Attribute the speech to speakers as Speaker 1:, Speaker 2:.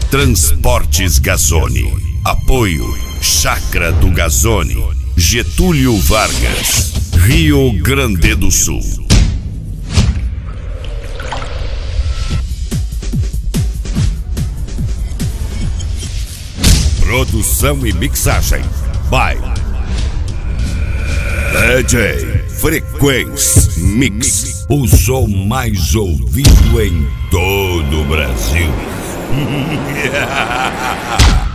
Speaker 1: Transportes Gazzoni. Apoio Chácara do Gazzoni, Getúlio Vargas, Rio Grande do Sul. Produção e mixagem by DJ Frequência Mix, o som mais ouvido em todo o Brasil.